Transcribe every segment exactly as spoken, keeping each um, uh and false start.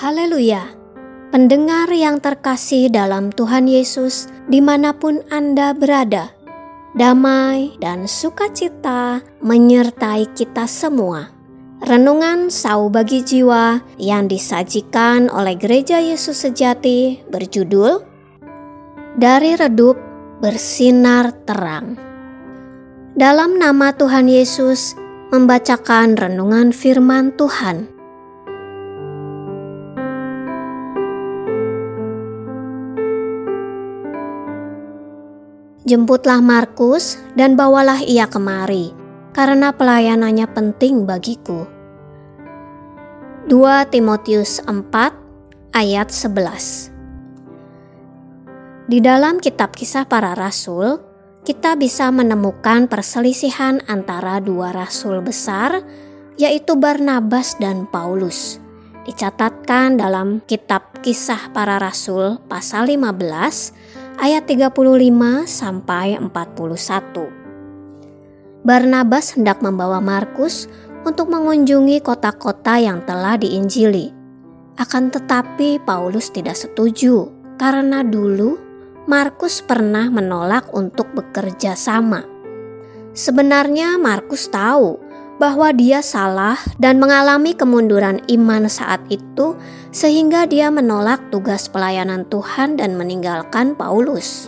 Haleluya! Pendengar yang terkasih dalam Tuhan Yesus, dimanapun Anda berada, damai dan sukacita menyertai kita semua. Renungan Sau Bagi Jiwa yang disajikan oleh Gereja Yesus Sejati berjudul Dari Redup Bersinar Terang. Dalam nama Tuhan Yesus, membacakan renungan firman Tuhan. Jemputlah Markus dan bawalah ia kemari, karena pelayanannya penting bagiku. dua Timotius empat ayat sebelas. Di dalam kitab Kisah Para Rasul, kita bisa menemukan perselisihan antara dua rasul besar, yaitu Barnabas dan Paulus. Dicatatkan dalam kitab Kisah Para Rasul pasal lima belas ayat tiga puluh lima sampai empat puluh satu. Barnabas hendak membawa Markus untuk mengunjungi kota-kota yang telah diinjili. Akan tetapi Paulus tidak setuju karena dulu Markus pernah menolak untuk bekerja sama. Sebenarnya Markus tahu bahwa dia salah dan mengalami kemunduran iman saat itu, sehingga dia menolak tugas pelayanan Tuhan dan meninggalkan Paulus.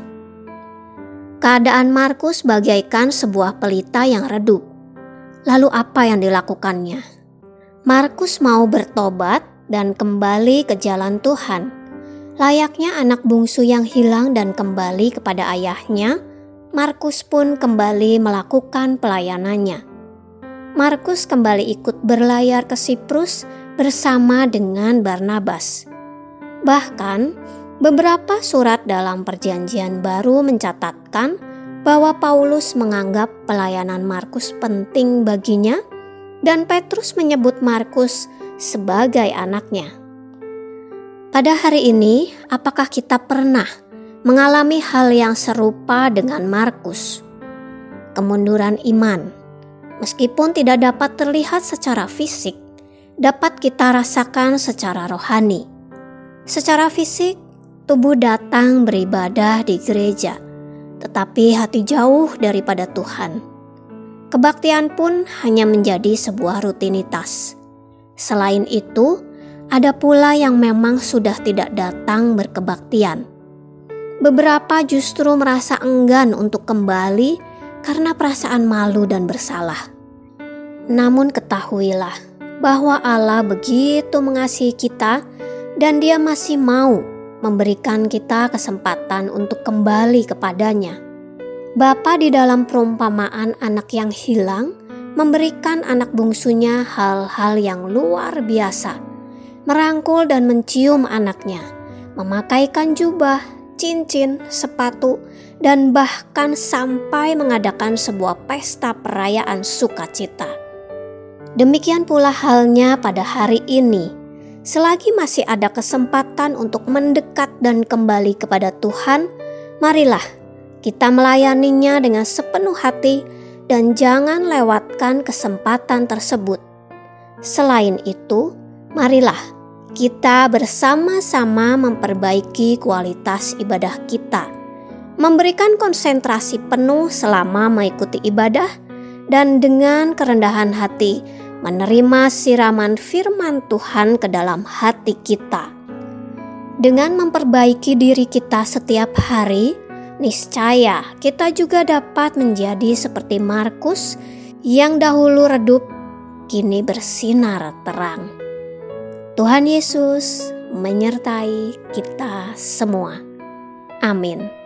Keadaan Markus bagaikan sebuah pelita yang redup. Lalu apa yang dilakukannya? Markus mau bertobat dan kembali ke jalan Tuhan. Layaknya anak bungsu yang hilang dan kembali kepada ayahnya, Markus pun kembali melakukan pelayanannya. Markus kembali ikut berlayar ke Siprus bersama dengan Barnabas. Bahkan, beberapa surat dalam Perjanjian Baru mencatatkan bahwa Paulus menganggap pelayanan Markus penting baginya dan Petrus menyebut Markus sebagai anaknya. Pada hari ini, apakah kita pernah mengalami hal yang serupa dengan Markus? Kemunduran iman, meskipun tidak dapat terlihat secara fisik, dapat kita rasakan secara rohani. Secara fisik, tubuh datang beribadah di gereja, tetapi hati jauh daripada Tuhan. Kebaktian pun hanya menjadi sebuah rutinitas. Selain itu, ada pula yang memang sudah tidak datang berkebaktian. Beberapa justru merasa enggan untuk kembali karena perasaan malu dan bersalah. Namun ketahuilah bahwa Allah begitu mengasihi kita dan Dia masih mau memberikan kita kesempatan untuk kembali kepadanya. Bapa di dalam perumpamaan anak yang hilang memberikan anak bungsunya hal-hal yang luar biasa. Merangkul dan mencium anaknya, memakaikan jubah, cincin, sepatu, dan bahkan sampai mengadakan sebuah pesta perayaan sukacita. Demikian pula halnya pada hari ini. Selagi masih ada kesempatan untuk mendekat dan kembali kepada Tuhan, marilah kita melayaninya dengan sepenuh hati dan jangan lewatkan kesempatan tersebut. Selain itu, marilah kita bersama-sama memperbaiki kualitas ibadah kita, memberikan konsentrasi penuh selama mengikuti ibadah, dan dengan kerendahan hati menerima siraman firman Tuhan ke dalam hati kita. Dengan memperbaiki diri kita setiap hari, niscaya kita juga dapat menjadi seperti Markus yang dahulu redup, kini bersinar terang. Tuhan Yesus menyertai kita semua. Amin.